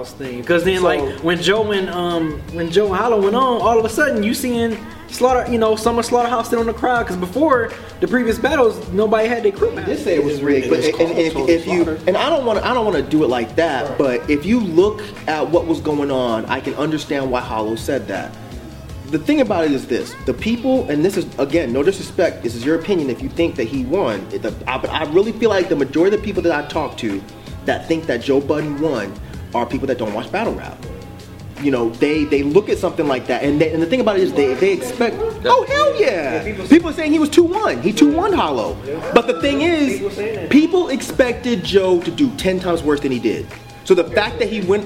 slaughterhouse thing. Because then, when Joe and Hollow went on, all of a sudden you seeing Summer Slaughterhouse still in the crowd. Because before the previous battles, nobody had their crew. They did say it was rigged, but I don't want to do it like that. But if you look at what was going on, I can understand why Hollow said that. The thing about it is this: the people, and this is again, no disrespect, this is your opinion. If you think that he won, but I really feel like the majority of the people that I talk to that think that Joe Budden won are people that don't watch battle rap. They look at something like that, and the thing about it is they expect. Oh hell yeah! People are saying he was 2-1. He 2-1 Hollow. But the thing is, people expected Joe to do 10 times worse than he did. So the fact that he went,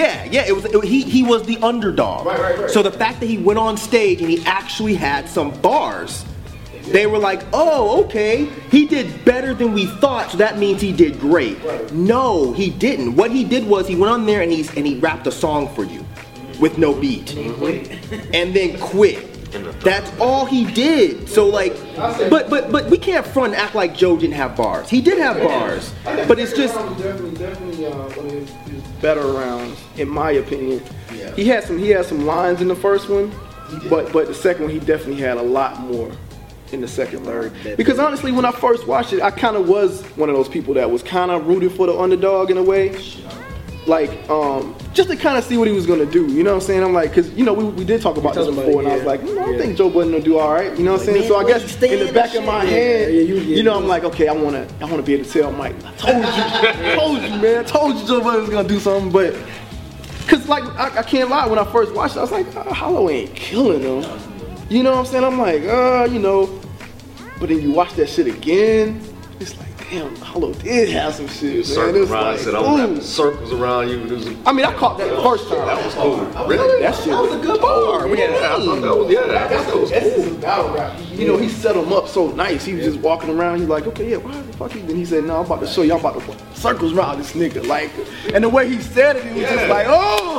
he was the underdog. Right. So the fact that he went on stage and he actually had some bars, they were like, oh, okay, he did better than we thought, so that means he did great. Right. No, he didn't. What he did was he went on there and he rapped a song for you with no beat, and then quit. That's all he did. So but we can't front and act like Joe didn't have bars. He did have bars, but it's just definitely one of his better rounds, in my opinion. Yeah. He had some lines in the first one, but the second one he definitely had a lot more in the second third. Because honestly, when I first watched it, I kind of was one of those people that was kind of rooting for the underdog in a way. Just to kind of see what he was gonna do, you know what I'm saying? I'm like, cause we did talk about this before, and I was like, I think Joe Budden will do all right, you know what I'm saying? So I guess in the back of my head, I'm like, okay, I wanna be able to tell Mike, I told you Joe Budden was gonna do something, but cause I can't lie, when I first watched it, I was like, Hollow ain't killing him, you know what I'm saying? I'm like, but then you watch that shit again, it's like, damn, Hollow did have some shit, man. It was like, said, I'm wrapping circles around you. I caught that the first time. That was cool. Really? That was a good bar. I thought that was cool. Battle rap. He set him up so nice. He was just walking around. He's like, okay, why the fuck? Then he said, no, I'm about to show you. I'm about to put circles around this nigga. And the way he said it, he was just like,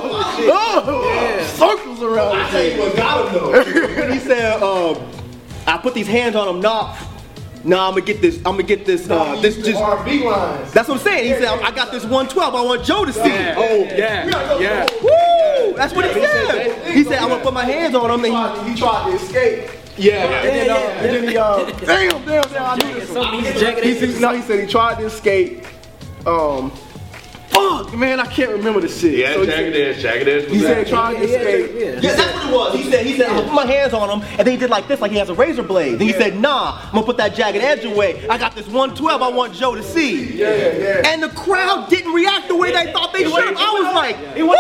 circles around this nigga. What got him though? He said, I put these hands on him, I'm gonna get this. This just R&B lines. That's what I'm saying. He said, I got this 112. I want Joe to see it. Oh yeah. Woo! That's what he said. He said, I'm gonna put my hands on him. And he tried to escape. Yeah. And then he damn, I knew this. He said he tried to escape. Fuck, man, I can't remember the shit. Yeah, so Jagged Edge. He said trying to escape. Yeah, that's what it was. He said, I'm gonna put my hands on him, and then he did like this, like he has a razor blade. Then he said, nah, I'm gonna put that Jagged Edge away. I got this 112 I want Joe to see. Yeah. And the crowd didn't react the way they thought they should. I was like,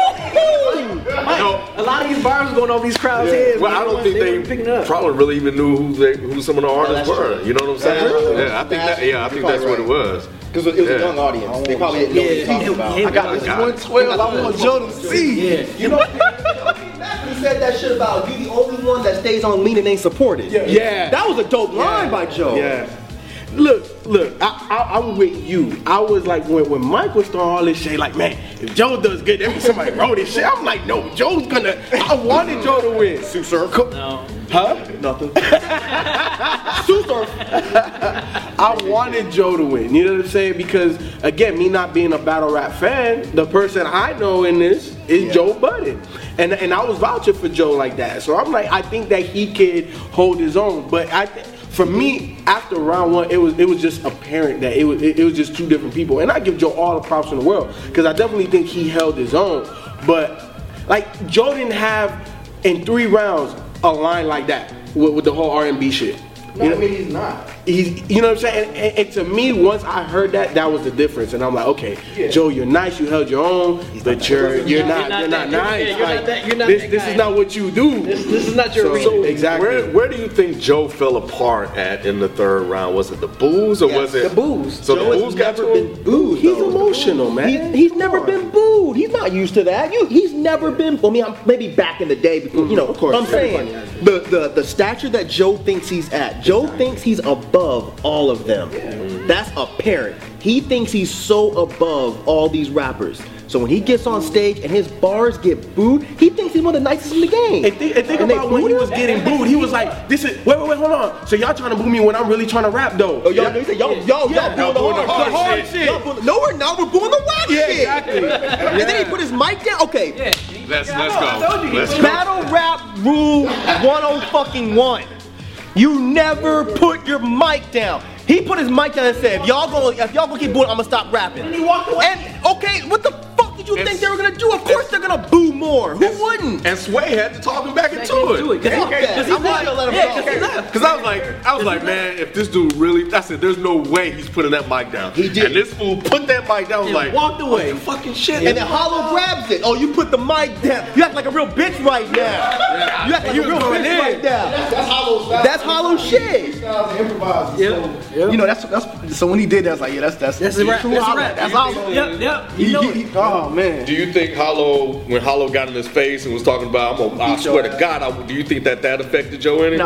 a lot of these bars were going over these crowds' heads. Well, I don't think they probably really even knew who some of the artists were. You know what I'm saying? Yeah, I think that's what it was. Because it was a young audience. They probably didn't know what he was talking about. I got this 112 I want Joe to see. You know, he said that shit about you the only one that stays on lean and ain't supported. Yeah. That was a dope line by Joe. Yeah. Look, I'm with you. I was like, when Mike was throwing all this shit, like, man, if Joe does good, there be somebody wrote this shit. I'm like, no, Joe's gonna, I wanted Joe to win. Sue Surf. No. Huh? Nothing. Sue Surf. I wanted Joe to win, you know what I'm saying? Because, again, me not being a battle rap fan, the person I know in this is Joe Budden. And I was vouching for Joe like that. So I'm like, I think that he could hold his own. But for me, after round one, it was just apparent that it was just two different people. And I give Joe all the props in the world, because I definitely think he held his own. But like, Joe didn't have in 3 rounds a line like that with the whole R&B shit. No, I mean, he's not. You know what I'm saying? And to me, once I heard that was the difference. And I'm like, okay, Joe, you're nice, you held your own, but you're not nice. This is not what you do. This is not your reason. Exactly. Where do you think Joe fell apart at in the 3rd round? Was it the booze or was it the booze? So Joe the booze got to him? Booed. He's emotional, man. He's never been booed. He's not used to that. He's never been. I mean, maybe back in the day, before, you know. Of course. I'm saying the stature that Joe thinks he's at. Joe thinks he's above all of them. That's apparent. He thinks he's so above all these rappers. So when he gets on stage and his bars get booed, he thinks he's one of the nicest in the game. And think about when he was getting booed. He was like, "This is wait, hold on. So y'all trying to boo me when I'm really trying to rap though?" Oh, y'all booing the hard shit. No, we're not. We're booing the whack shit. Exactly. And then he put his mic down. Okay. Let's go. Battle rap rule 101. You never put your mic down. He put his mic down and said, if y'all gonna keep booing, I'm gonna stop rapping. And he walked away. And okay, what the fuck did you think they were gonna do? Of course they're gonna boo more. Who wouldn't? And Sway had to talk him back into it. Because I was like, man, if this dude really, I said, there's no way he's putting that mic down. He did. And this fool put that mic down, like, walked away. Oh, fucking shit. And then Hollow grabs it. Oh, you put the mic down. You act like a real bitch right now. You act like a real bitch right now. That's Hollow style. That's Hollow shit. You know, that's so when he did that, I was like, yeah, that's a rap. That's Hollow. Yep. Oh man. Do you think when Hollow got in his face and was talking about, I swear to God, do you think that affected Joe any?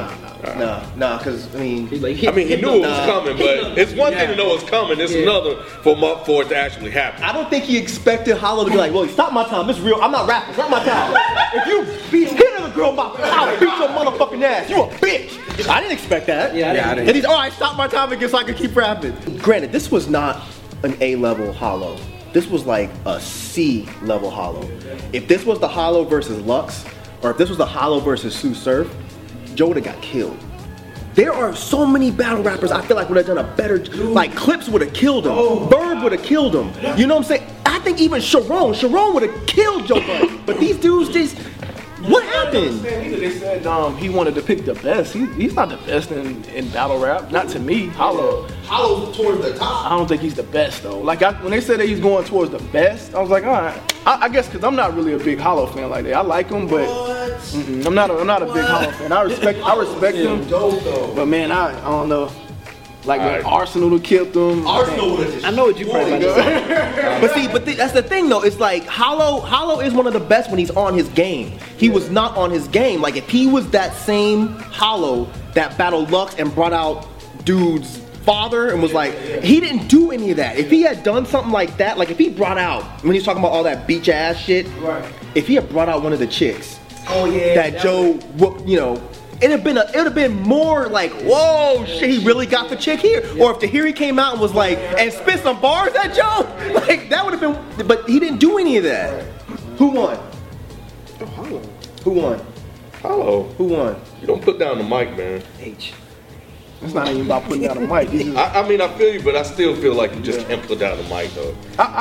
Nah, because I mean, he knew it was coming, but it's one thing to know it's coming. It's another for it to actually happen. I don't think he expected Hollow to be like, well, stop my time. This is real. I'm not rapping. Stop my time. If you hit another girl, I'll beat your motherfucking ass. You a bitch. I didn't expect that. Yeah, I didn't. And he's all right. Stop my time again so I can keep rapping. Granted, this was not an A-level Hollow. This was like a C-level Hollow. If this was the Hollow versus Lux, or if this was the Hollow versus Sue Surf, Joe would have got killed. There are so many battle rappers I feel like would have done a better, like Clips would have killed him, Bird would have killed him. You know what I'm saying? I think even Sharon would have killed Joe Budden. But these dudes just, what happened? They said he wanted to pick the best. He's not the best in battle rap. Not to me. Hollow's towards the top. I don't think he's the best though. Like when they said that he's going towards the best, I was like, all right. I guess because I'm not really a big Hollow fan like that. I like him, but I'm not a big Hollow fan. I respect him. But man, I don't know. Like when Arsenal killed them. Arsenal would have just. I know what you probably about to say. But that's the thing though. It's like Hollow is one of the best when he's on his game. He was not on his game. Like if he was that same Hollow that battled Lux and brought out dude's father and was like, he didn't do any of that. If he had done something like that, like if he brought out, when he's talking about all that beach ass shit, right? If he had brought out one of the chicks, that Joe, it'd have been more like, whoa, shit, he really got the chick here. Yeah. Or if Tahiri came out and was like, and spit some bars at Joe, like that would have been, but he didn't do any of that. Who won? Oh, Hollow. Who won? Hollow. Who won? You don't put down the mic, man. H. It's not even about putting down the mic. I mean, I feel you, but I still feel like you just can't put down the mic, though.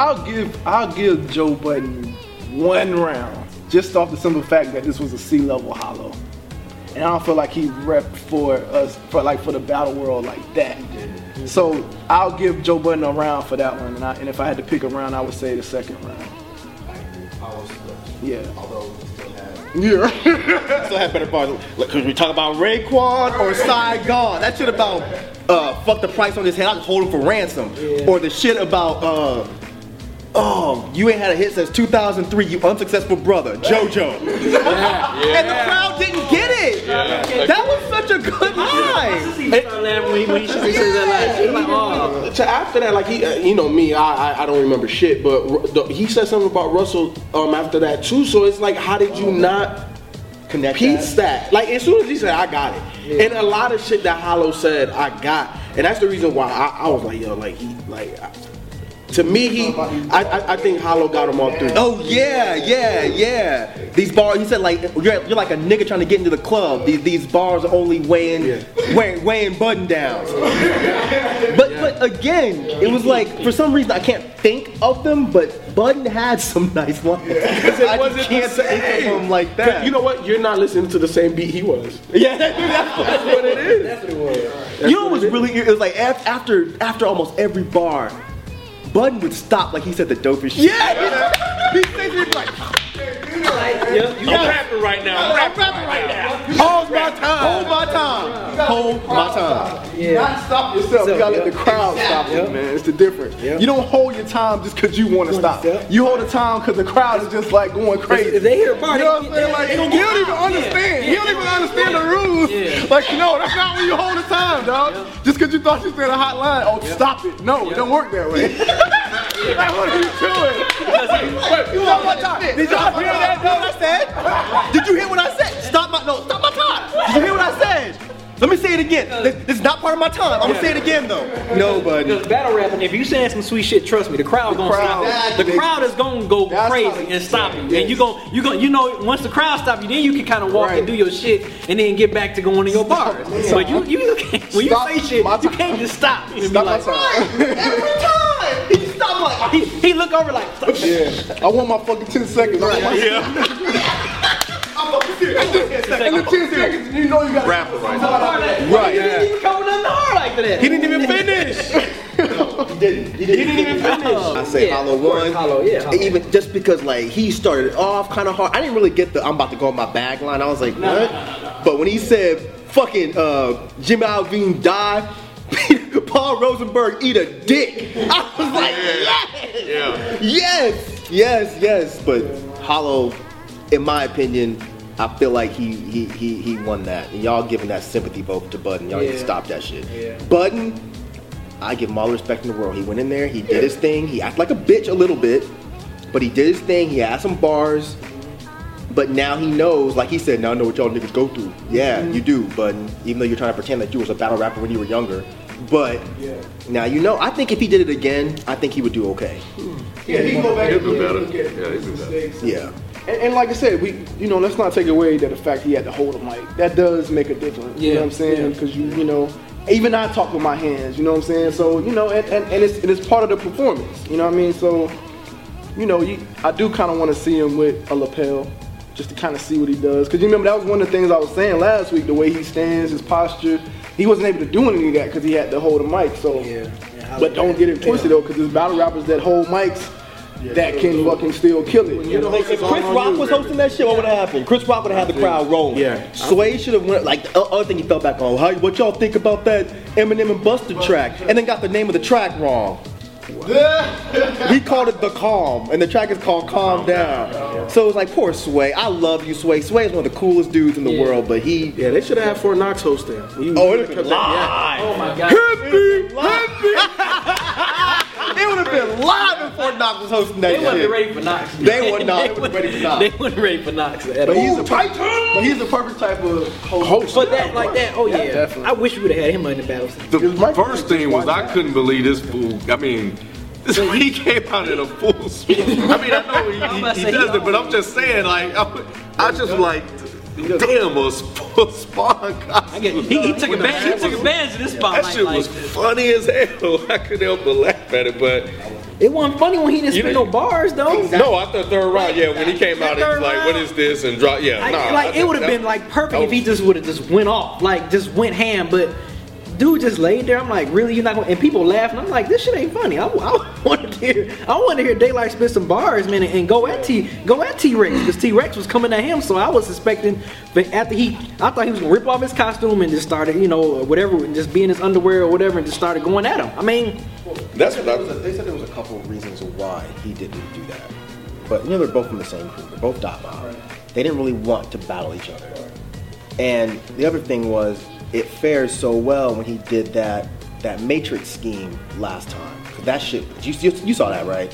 I'll give Joe Budden 1 round, just off the simple fact that this was a C-level Hollow. And I don't feel like he repped for us, for the battle world like that. So I'll give Joe Budden a round for that one. And if I had to pick a round, I would say the 2nd round. Yeah. Still had better bars. Because we talk about Raekwon or Saigon. That shit about fuck the price on his head, I'll just hold him for ransom. Yeah. Or the shit about you ain't had a hit since 2003, you unsuccessful brother, JoJo. And the crowd didn't get it. Yeah. That was such a good line. When he says that line, after that, like he, me, I don't remember shit, but he said something about Russell after that too. So it's like, how did you not connect piece that? Like as soon as he said, I got it, and a lot of shit that Hollow said, I got, and that's the reason why I was like, yo, like he, like. To me, I think Hollow got him off 3. Oh yeah. These bars, he said like you're like a nigga trying to get into the club. These bars are only weighing button downs. But again, it was like for some reason I can't think of them, but Budden had some nice lines. I can't think of them like that. You know what? You're not listening to the same beat he was. Yeah, that's what it is. That's what it was. You know what was really? It was like after almost every bar. Budden would stop like he said the dopest shit. Yeah! He said it like, I'm rapping right now. Hold my time. Yeah. Not stop yourself. You gotta let the crowd stop you, man. It's the difference. You don't hold your time just because you want to stop. You hold the time because the crowd is just like going crazy. If they hear a bar, you know what I'm saying? Like, he don't even understand. He don't even understand the rules. Yeah. Like, no, that's not when you hold the time, dog. Just because you thought you said a hot line, stop it. No, it don't work that way. Like, what are you doing? You stop my time. Did y'all hear that? What I said? Did you hear what I said? Stop my time. Did you hear what I said? Let me say it again. This is not part of my time. I'm gonna say it again though. No, buddy. Because battle rapping, if you saying some sweet shit, trust me, the crowd gonna stop. The crowd is gonna go crazy and stop you. And you know, once the crowd stop you, then you can kind of walk and do your shit, and then get back to going to your bars. But you can't, when you say shit, you can't just stop. And Stop be like, my time. Every time. He stop like. he look over like, stop. Yeah. I want my fucking 10 seconds. Right. In the 10 seconds, you know you got Rapper right now. Right. He didn't even come with nothing hard like that. He didn't even finish. He didn't even finish. I say Hollow won. Hollow, yeah. Even just because like he started off kind of hard. I didn't really get the I'm about to go on my bag line. I was like, what? But when he said fucking Jim Alvin die, Paul Rosenberg eat a dick, I was like, yes. But Hollow, in my opinion, I feel like he won that. And y'all giving that sympathy vote to Budden. Y'all need to stop that shit. Yeah. Budden, I give him all the respect in the world. He went in there, he did his thing. He acted like a bitch a little bit, but he did his thing. He had some bars, but now he knows, like he said, now I know what y'all niggas go through. Yeah, you do, Budden. Even though you're trying to pretend that you was a battle rapper when you were younger. But now you know, I think if he did it again, I think he would do okay. Yeah, he can go back He'll and do better. look at Yeah, he'll do better. mistakes. Yeah. And like I said, let's not take away that the fact he had to hold a mic. That does make a difference. You know what I'm saying? Because you know, even I talk with my hands. You know what I'm saying? So you know, and it's part of the performance. You know what I mean? So you know, I do kind of want to see him with a lapel, just to kind of see what he does. Because you remember that was one of the things I was saying last week. The way he stands, his posture. He wasn't able to do any of that because he had to hold a mic. So, but don't get it twisted though, because there's battle rappers that hold mics that can fucking still kill it. If Chris Rock was hosting that shit, what would have happened? Chris Rock would have had the crowd rolling. Yeah. Sway should have went, like, the other thing he fell back on, what y'all think about that Eminem and Busta track? And then got the name of the track wrong. He called it The Calm, and the track is called Calm Down. So it was like, poor Sway. I love you, Sway. Sway is one of the coolest dudes in the world, but he... Yeah, they should have had Fort Knox hosting. Oh, it would have been live. Oh my God. It would have been live if Fort Knox was hosting that They shit. wasn't ready for Knox. They were not. They wasn't ready for Knox. They wasn't ready for Knox at But all. he's the perfect type of host. But that, like that, oh yeah. definitely. I wish we would have had him in the battle scene. The first thing was I couldn't believe this fool. I mean, he came out in a full suit. I mean, I know he does it, but I'm just saying, like, I just like, damn, a Spawn costume. He took advantage of this spotlight. That shit was funny as hell. I couldn't help but laugh at it, but it wasn't funny when he didn't spit no bars though. no, I thought third round, when he came out, he was like, what is this? And drop, It would have been like perfect if he just would have just went off, like just went ham, but dude just laid there. I'm like, really? You're not going? And people laughing. I'm like, this shit ain't funny. I wanted to hear Daylight spit some bars, man, and go at T-Rex because T-Rex was coming at him. So I was suspecting, but I thought he was gonna rip off his costume and just started, whatever, just be in his underwear or whatever, and just started going at him. I mean, that's what they said there was a couple of reasons why he didn't do that. But they're both from the same crew. They're both Dot Mob. They didn't really want to battle each other. And the other thing was, it fared so well when he did that Matrix scheme last time. Cause that shit, you saw that, right?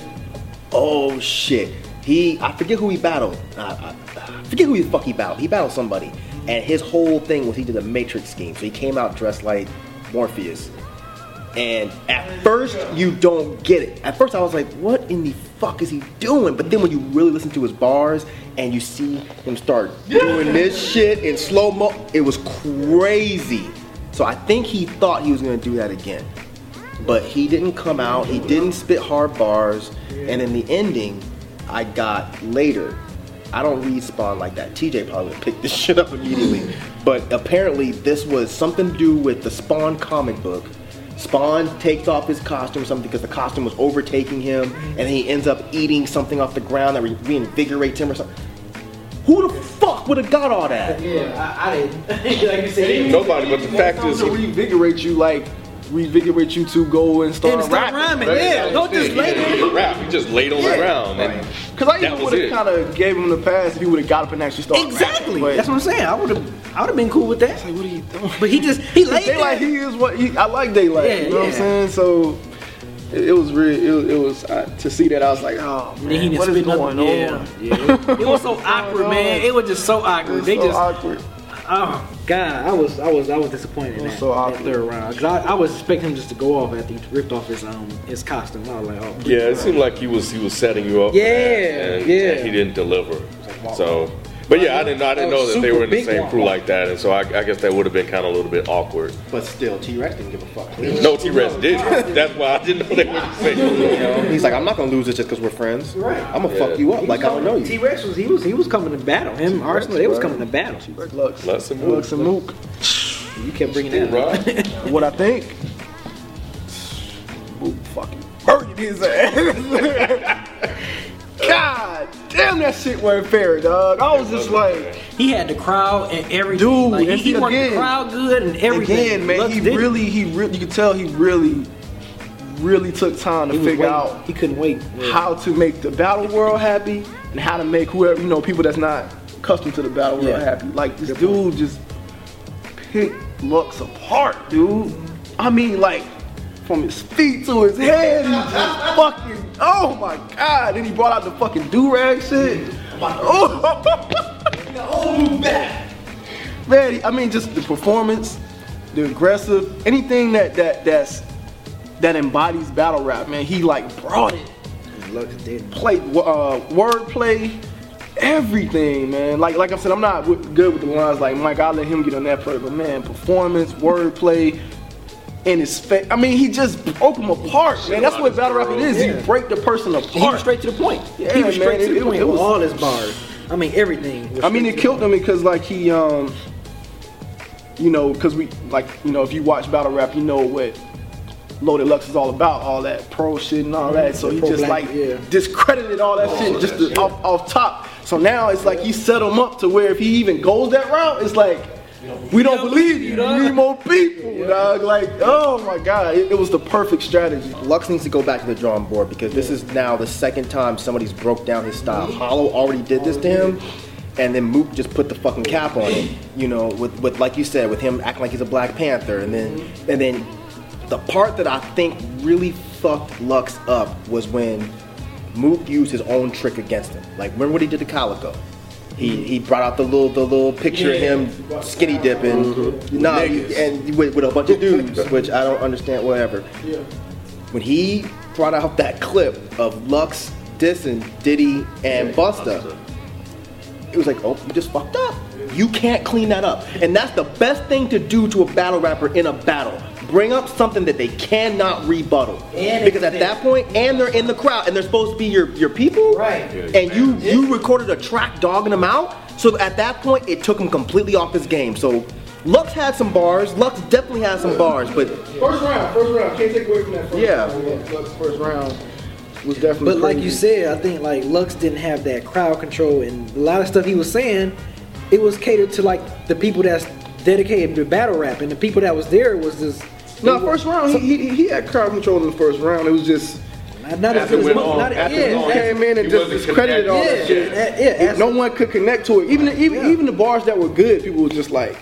Oh shit. I forget who he battled. I forget who the fuck he battled. He battled somebody. And his whole thing was he did a Matrix scheme. So he came out dressed like Morpheus. And at first, you don't get it. At first, I was like, what in the fuck is he doing? But then when you really listen to his bars and you see him start doing this shit in slow-mo, it was crazy. So I think he thought he was going to do that again. But he didn't come out. He didn't spit hard bars. And in the ending, I got later. I don't read Spawn like that. TJ probably would pick this shit up immediately. But apparently, this was something to do with the Spawn comic book. Spawn takes off his costume or something because the costume was overtaking him, and then he ends up eating something off the ground that reinvigorates him or something. Who the fuck would have got all that? Yeah, I didn't. Like you said, nobody. But the fact is, to revigorate you to go and start rhyming. Yeah, don't just lay there. Rap. He just laid on the ground. Because I even would have kind of gave him the pass if he would have got up and actually started Exactly. rapping. That's what I'm saying. I would have been cool with that. Like, what are you doing? But he laid there. Daylight, I like Daylight. Yeah, you know what I'm saying? So, It was real. It was to see that I was like, oh man, what is going on? Yeah. It was so awkward, man. It was just so awkward. They just awkward. Oh God, I was disappointed in that, so awkward. that third round. Cause I was expecting him just to go off after he ripped off his costume. I was like, oh. Yeah, it seemed like he was setting you up. Yeah, and he didn't deliver. So. But yeah, I didn't know that they were in the same crew like that, and so I guess that would have been kind of a little bit awkward. But still, T-Rex didn't give a fuck. No, T-Rex did. That's why I didn't know they were the same. He's like, I'm not gonna lose it just because we're friends. Right. I'm gonna fuck you up like I don't know you. T-Rex was coming to battle. Him, Arsenal, they was coming to battle. Lux and Mook. You kept bringing that up. What I think? Mook fucking murdered his ass. God damn, that shit wasn't fair, dog. I was just like, he had the crowd and everything. Dude, like, and he worked the crowd good and everything. Again, man, he really, you can tell he really took time to figure out. He couldn't wait how to make the battle world happy and how to make whoever people that's not accustomed to the battle world happy. Like this dude just picked Lux apart, dude. I mean, like from his feet to his head, he just fucking. Oh my God! Then he brought out the fucking do-rag shit. Oh, man! I mean, just the performance, the aggressive, anything that embodies battle rap, man. He like brought it. Play wordplay, everything, man. Like I said, I'm not good with the lines like Mike. I'll let him get on that part, but man, performance, wordplay. In his face, I mean, he just broke him apart, man. That's what battle rap is. You break the person apart. He was straight to the point. Yeah, he was straight to the point. It was all his bars. I mean, everything. I mean, it killed him because, like, he, because we, like, if you watch battle rap, you know what Loaded Lux is all about, all that pro shit and all that. So he just discredited all that shit just off top. So now it's like he set him up to where if he even goes that route, it's like. We don't believe you. We need more people, dog. Like, oh my God, it was the perfect strategy. Lux needs to go back to the drawing board because this is now the second time somebody's broke down his style. Hollow already did this to him, and then Mook just put the fucking cap on it. With like you said, with him acting like he's a Black Panther, and then the part that I think really fucked Lux up was when Mook used his own trick against him. Like, remember what he did to Calico? He brought out the little picture of him skinny dipping, and with a bunch of dudes, which I don't understand. Whatever. Yeah. When he brought out that clip of Lux dissing Diddy and Busta, it was like, oh, you just fucked up. You can't clean that up, and that's the best thing to do to a battle rapper in a battle. Bring up something that they cannot rebuttal, because at that point, and they're in the crowd, and they're supposed to be your people, right? And you recorded a track dogging them out, so at that point, it took him completely off his game. So Lux had some bars. Lux definitely had some bars, but first round, can't take away from that. Lux first round was definitely. But like you said, I think like Lux didn't have that crowd control, and a lot of stuff he was saying, it was catered to like the people that's dedicated to battle rap, and the people that was there was just. No, first round, he had crowd control in the first round. It was just not as good as he came in and just discredited all that shit. No one could connect to it. Even the bars that were good, people were just like,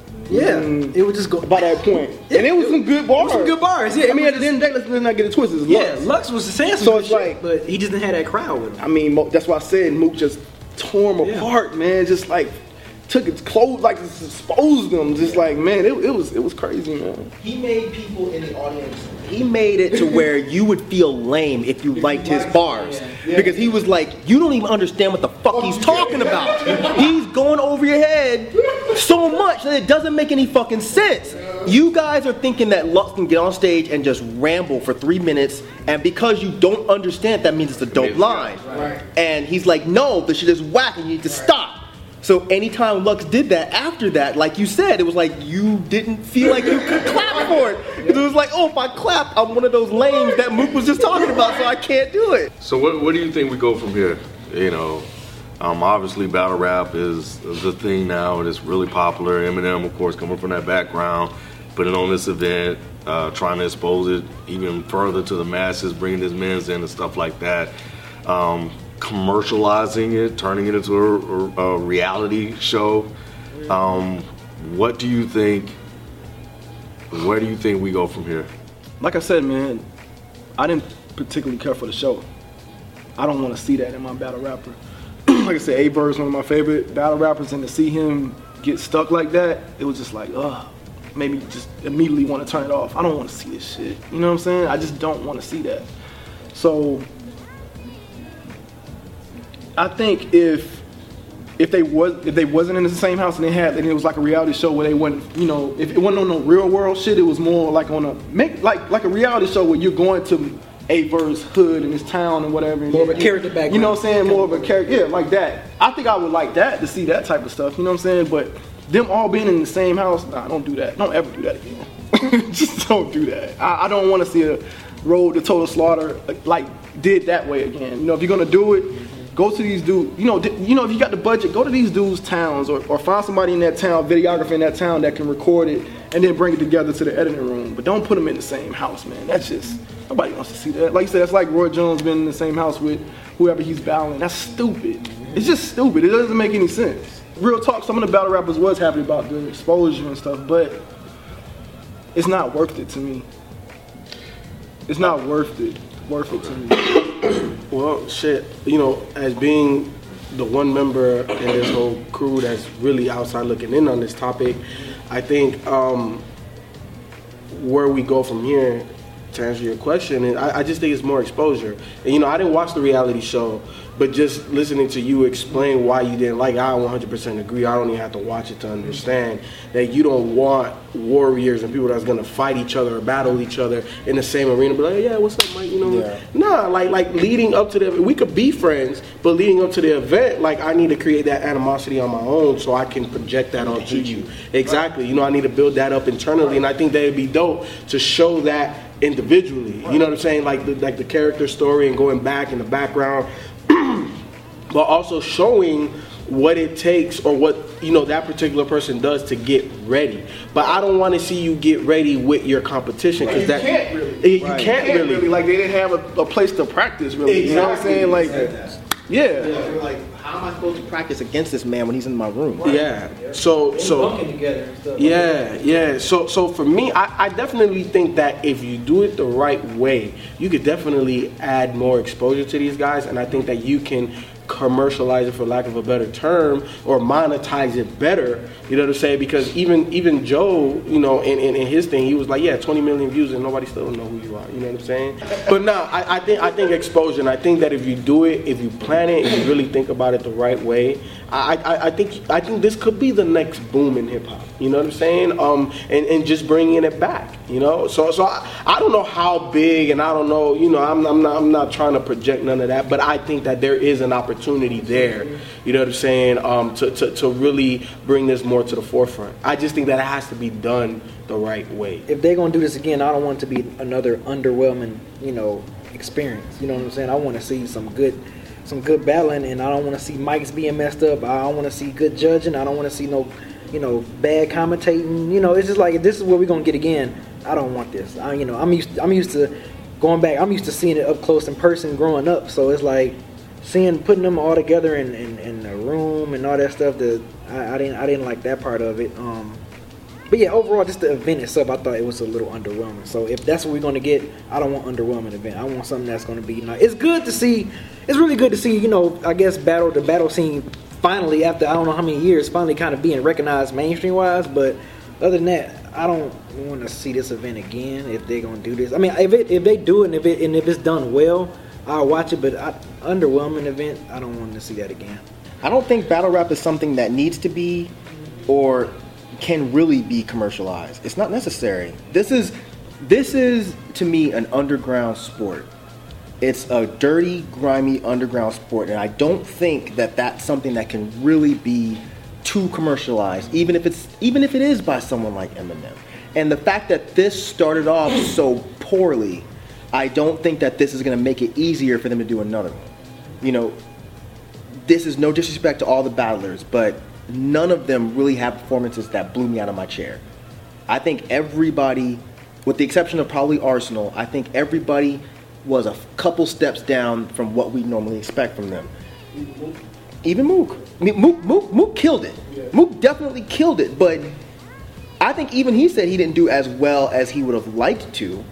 it would just go by that point. And it was some good bars. Some good bars. Yeah, I mean, at the end of the day, let's not get it twisted. Lux was the sense. So it's like, but he just didn't have that crowd with him. I mean, that's why I said Mook just tore him apart, man. Just like. Took his clothes, like exposed them, just like, man, it was crazy, man. He made people in the audience. He made it to where you would feel lame if you liked his bars, because he was like, you don't even understand what the fuck he's talking about. He's going over your head so much that it doesn't make any fucking sense. You guys are thinking that Lux can get on stage and just ramble for 3 minutes, and because you don't understand, that means it's a dope line. And he's like, no, this shit is whack, and you need to stop. So anytime Lux did that, after that, like you said, it was like you didn't feel like you could clap for it. It was like, oh, if I clap, I'm one of those lames that Mook was just talking about, so I can't do it. So what do you think we go from here? Obviously battle rap is the thing now, and it's really popular. Eminem, of course, coming from that background, putting on this event, trying to expose it even further to the masses, bringing his men's in and stuff like that. Commercializing it, turning it into a reality show. What do you think? Where do you think we go from here? Like I said, man, I didn't particularly care for the show. I don't want to see that in my battle rapper. Like I said, Aver's one of my favorite battle rappers, and to see him get stuck like that, it was just like, ugh. Made me just immediately want to turn it off. I don't want to see this shit. You know what I'm saying? I just don't want to see that. So I think if they wasn't in the same house and it was like a reality show where they wouldn't, you know, if it wasn't on no real world shit, it was more like on like a reality show where you're going to Aver's hood in his town and whatever. More of a character background. You know what I'm saying? More of a character, yeah, like that. I think I would like that, to see that type of stuff. You know what I'm saying? But them all being in the same house, nah, don't do that. Don't ever do that again. Just don't do that. I don't want to see a Road to Total Slaughter like did that way again. You know, if you're gonna do it, go to these dudes. You know, if you got the budget, go to these dudes' towns or find somebody in that town, videographer in that town that can record it and then bring it together to the editing room. But don't put them in the same house, man. That's just, nobody wants to see that. Like you said, that's like Roy Jones being in the same house with whoever he's battling. That's stupid. It's just stupid. It doesn't make any sense. Real talk, some of the battle rappers was happy about the exposure and stuff, but it's not worth it to me. It's not worth it to me. Well, shit, you know, as being the one member in this whole crew that's really outside looking in on this topic, I think where we go from here, to answer your question, and I just think it's more exposure. And, you know, I didn't watch the reality show, but just listening to you explain why you didn't like it, I 100% agree. I don't even have to watch it to understand that you don't want warriors and people that's gonna fight each other or battle each other in the same arena. Be like, yeah, what's up, Mike? You know, yeah. Nah, like leading up to the, we could be friends, but leading up to the event, like I need to create that animosity on my own so I can project that onto you. Exactly. You know, I need to build that up internally, and I think that it'd be dope to show that individually. You know what I'm saying? Like the character story and going back in the background. But also showing what it takes or what, you know, that particular person does to get ready. But I don't want to see you get ready with your competition, because that can't really. You can't really. Like they didn't have a place to practice really. Exactly. You know what I'm saying? Like, yeah. You're like, how am I supposed to practice against this man when he's in my room? Yeah. So together and stuff. yeah. So for me, I definitely think that if you do it the right way, you could definitely add more exposure to these guys, and I think that you can commercialize it, for lack of a better term, or monetize it better. You know what I'm saying? Because even Joe, you know, in his thing, he was like, yeah, 20 million views and nobody still don't know who you are. You know what I'm saying? But no, I think exposure, and I think that if you do it, if you plan it, if you really think about it the right way, I think this could be the next boom in hip hop. You know what I'm saying? And just bringing it back. You know, so I don't know how big, and I don't know. You know, I'm not trying to project none of that, but I think that there is an opportunity there. You know what I'm saying? To really bring this more to the forefront. I just think that it has to be done the right way. If they're gonna do this again, I don't want it to be another underwhelming, you know, experience. You know what I'm saying? I want to see some good battling, and I don't want to see mics being messed up. I don't want to see good judging. I don't want to see no, you know, bad commentating. You know, it's just like, if this is what we're gonna get again, I don't want this. I'm used to going back. I'm used to seeing it up close in person growing up. So it's like putting them all together in a room and all that stuff. That I didn't like that part of it. But yeah, overall, just the event itself, I thought it was a little underwhelming. So if that's what we're going to get, I don't want underwhelming event. I want something that's going to be, you know, it's good to see. It's really good to see, you know, I guess the battle scene finally, after I don't know how many years, finally kind of being recognized mainstream wise. But other than that, I don't want to see this event again if they're going to do this. I mean, if they do it and if it's done well, I'll watch it. But underwhelming event, I don't want to see that again. I don't think battle rap is something that needs to be or can really be commercialized. It's not necessary. This is to me an underground sport. It's a dirty, grimy underground sport, and I don't think that that's something that can really be too commercialized, even if it is by someone like Eminem. And the fact that this started off so poorly, I don't think that this is going to make it easier for them to do another one. You know, this is no disrespect to all the battlers, but none of them really have performances that blew me out of my chair. I think everybody, with the exception of probably Arsenal, I think everybody was a couple steps down from what we normally expect from them. Even Mook. I mean, Mook killed it. Yeah. Mook definitely killed it, but I think even he said he didn't do as well as he would have liked to.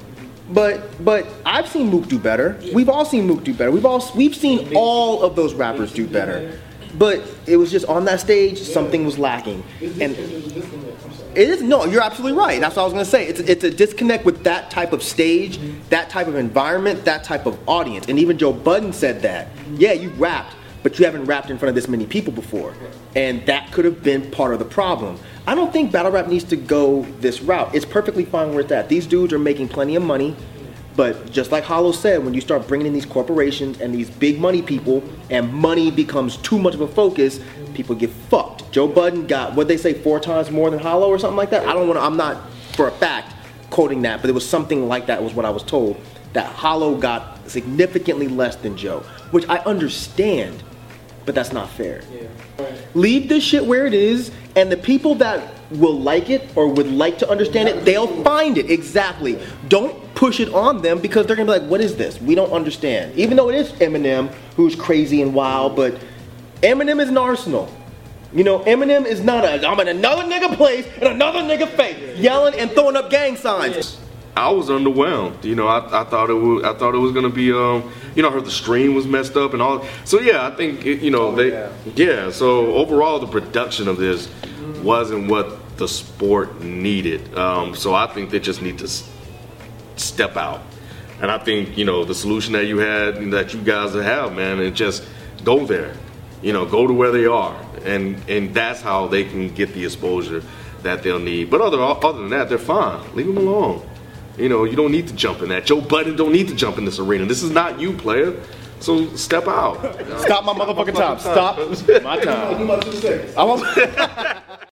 But I've seen Mook do better. We've all seen Mook do better. We've seen all of those rappers do better. But it was just on that stage, something was lacking. And it is, no, you're absolutely right. That's what I was gonna say. It's a disconnect with that type of stage, that type of environment, that type of audience. And even Joe Budden said that. Yeah, you rapped, but you haven't rapped in front of this many people before. And that could have been part of the problem. I don't think battle rap needs to go this route. It's perfectly fine where it's at. These dudes are making plenty of money. But just like Hollow said, when you start bringing in these corporations and these big money people, and money becomes too much of a focus, people get fucked. Joe Budden got, what'd they say, 4 times more than Hollow or something like that? I'm not for a fact quoting that, but it was something like that was what I was told. That Hollow got significantly less than Joe, which I understand, but that's not fair. Leave this shit where it is, and the people that will like it or would like to understand it, they'll find it. Exactly. Don't push it on them because they're gonna be like, what is this? We don't understand. Even though it is Eminem who's crazy and wild, but Eminem is an arsenal. You know, Eminem is not I'm in another nigga place and another nigga face, yelling and throwing up gang signs. I was underwhelmed. You know, I thought it was gonna be you know, I heard the stream was messed up and all. So yeah, I think so overall the production of this wasn't what the sport needed. So I think they just need to step out. And I think, you know, the solution that you guys have, man, and just go there. You know, go to where they are. And that's how they can get the exposure that they'll need. But other than that, they're fine. Leave them alone. You know, you don't need to jump in that. Joe Budden don't need to jump in this arena. This is not you, player. So step out. Stop my motherfucking time. Stop my time.